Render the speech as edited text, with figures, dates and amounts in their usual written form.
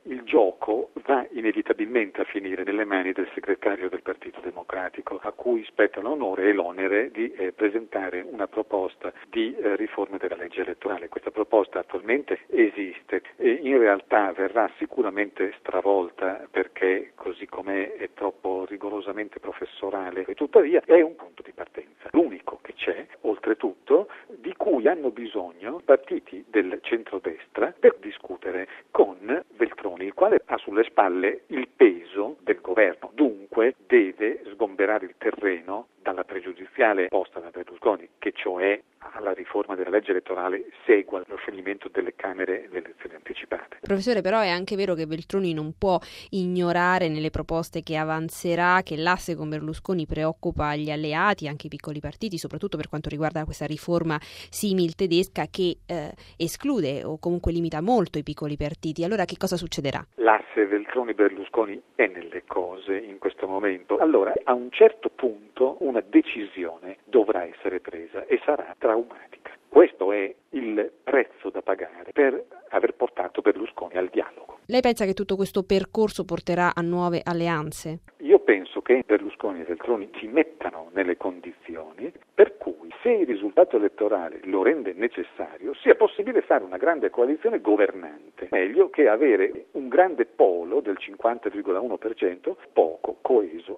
il gioco va inevitabilmente a finire nelle mani del segretario del Partito Democratico, a cui spetta l'onore e l'onere di presentare una proposta di riforma della legge elettorale. Questa proposta attualmente esiste e in realtà verrà sicuramente stravolta perché così com'è è troppo rigorosamente professorale e tuttavia è un punto di partenza, l'unico che c'è, oltretutto, di cui hanno bisogno partiti del centrodestra per discutere con Veltroni, il quale ha sulle spalle il peso del governo, dunque deve sgomberare il terreno dalla pregiudiziale posta da Berlusconi, che cioè alla riforma della legge elettorale segua lo scioglimento delle Camere e le elezioni anticipate. Professore, però è anche vero che Veltroni non può ignorare nelle proposte che avanzerà che l'asse con Berlusconi preoccupa gli alleati, anche i piccoli partiti, soprattutto per quanto riguarda questa riforma simil tedesca che esclude o comunque limita molto i piccoli partiti. Allora che cosa succederà? L'asse Veltroni-Berlusconi è nelle cose in questo momento. Allora, a un certo punto una decisione dovrà essere presa e sarà traumatica. Questo è il prezzo da pagare per aver portato Berlusconi al dialogo. Lei pensa che tutto questo percorso porterà a nuove alleanze? Io penso che Berlusconi e Veltroni ci mettano nelle condizioni per cui, se il risultato elettorale lo rende necessario, sia possibile fare una grande coalizione governante. Meglio che avere un grande polo del 50,1% poco coeso